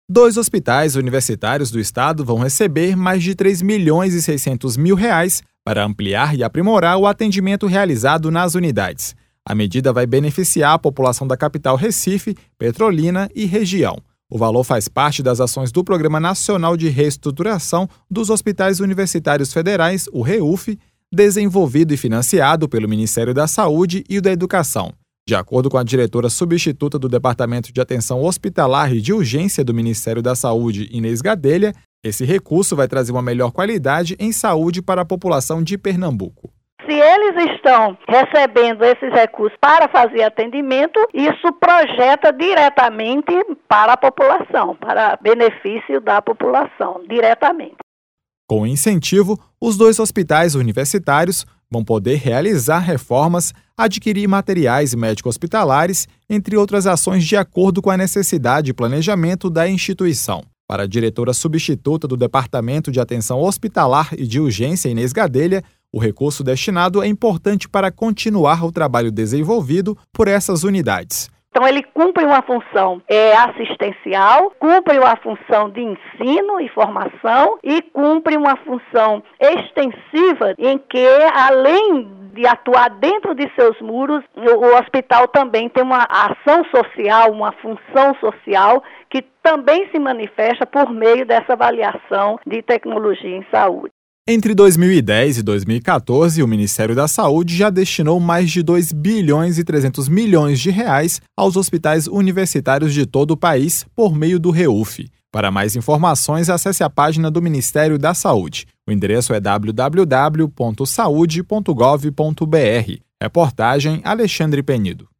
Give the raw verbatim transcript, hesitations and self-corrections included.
Dois hospitais universitários do estado vão receber mais de três milhões e seiscentos mil reais para ampliar e aprimorar o atendimento realizado nas unidades. A medida vai beneficiar a população da capital Recife, Petrolina e região. O valor faz parte das ações do Programa Nacional de Reestruturação dos Hospitais Universitários Federais, o REUF, desenvolvido e financiado pelo Ministério da Saúde e da Educação. De acordo com a diretora substituta do Departamento de Atenção Hospitalar e de Urgência do Ministério da Saúde, Inês Gadelha, esse recurso vai trazer uma melhor qualidade em saúde para a população de Pernambuco. Se eles estão recebendo esses recursos para fazer atendimento, isso projeta diretamente para a população, para benefício da população, diretamente. Com o incentivo, os dois hospitais universitários vão poder realizar reformas, adquirir materiais médico-hospitalares, entre outras ações de acordo com a necessidade e planejamento da instituição. Para a diretora substituta do Departamento de Atenção Hospitalar e de Urgência, Inês Gadelha, o recurso destinado é importante para continuar o trabalho desenvolvido por essas unidades. Então, ele cumpre uma função é, assistencial, cumpre uma função de ensino e formação e cumpre uma função extensiva em que, além de atuar dentro de seus muros, o, o hospital também tem uma ação social, uma função social que também se manifesta por meio dessa avaliação de tecnologia em saúde. Entre dois mil e dez e dois mil e quatorze, o Ministério da Saúde já destinou mais de dois bilhões e trezentos milhões de reais aos hospitais universitários de todo o país por meio do REUF. Para mais informações, acesse a página do Ministério da Saúde. O endereço é w w w ponto saude ponto gov ponto b r. Reportagem Alexandre Penido.